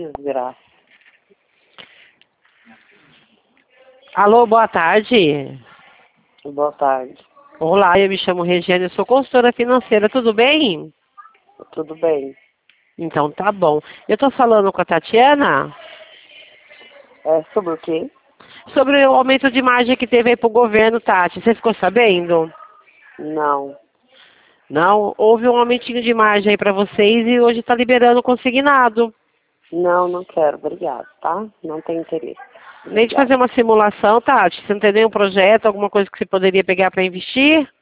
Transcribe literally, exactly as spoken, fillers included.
desgraça. Alô, boa tarde. Boa tarde. Olá, eu me chamo Regiane, eu sou consultora financeira, tudo bem? Tudo bem? Então tá bom. Eu tô falando com a Tatiana É sobre o quê? sobre o aumento de margem que teve aí pro governo, Tati. Você ficou sabendo? Não. Não? Houve um aumentinho de margem aí pra vocês e hoje tá liberando consignado. Não, não quero. Obrigado, tá? Não tenho interesse. Nem de Obrigada. fazer uma simulação, Tati. Você não tem nenhum projeto, alguma coisa que você poderia pegar para investir?